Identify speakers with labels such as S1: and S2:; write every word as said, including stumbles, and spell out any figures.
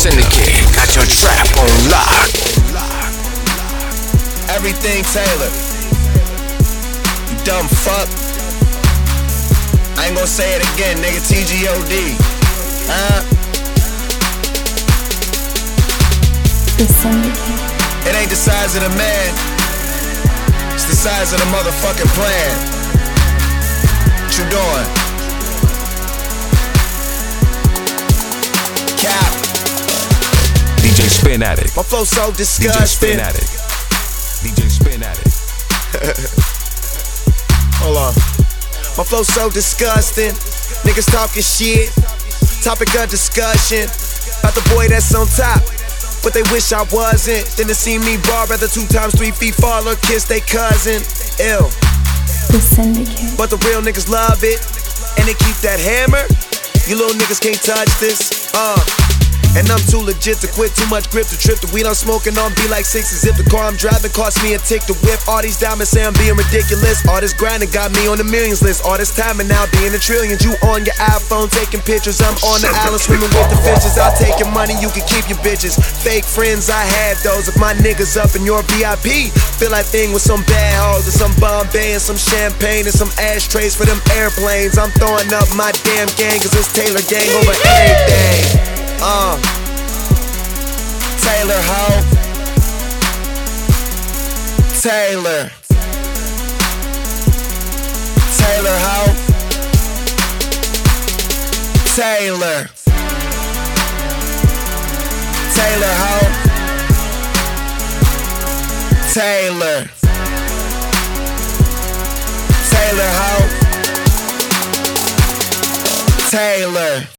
S1: Syndicate got your trap on lock.
S2: Everything Taylor. You dumb fuck. I ain't gonna say it again, nigga. T G O D. Huh?
S3: The Syndicate.
S2: It ain't the size of the man, it's the size of the motherfucking plan. What you doing? Cap.
S1: D J Spin Addict.
S2: My flow so
S1: D J
S2: disgusting.
S1: Spin Addict. D J Spin Addict.
S2: Hold on. My flow so disgusting. Niggas talking shit. Topic of discussion about the boy that's on top, but they wish I wasn't. Then to see me bar rather two times three feet fall or kiss they cousin. Ill.
S3: The Syndicate.
S2: But the real niggas love it, and they keep that hammer. You little niggas can't touch this. Uh. And I'm too legit to quit, too much grip to trip. The weed I'm smoking on be like sixes. If the car I'm driving costs me a tick to whip. All these diamonds say I'm being ridiculous. All this grinding got me on the millions list. All this time and now being the trillions. You on your iPhone taking pictures. I'm on the island swimming with the fishes. I'll take your money, you can keep your bitches. Fake friends, I had those. If my niggas up in your V I P, fill that thing with some bad hoes and some Bombay and some champagne and some ashtrays for them airplanes. I'm throwing up my damn gang, cause it's Taylor gang over everything. Uh, Taylor ho, Taylor, Taylor ho, Taylor, Taylor ho, Taylor, Taylor ho, Taylor.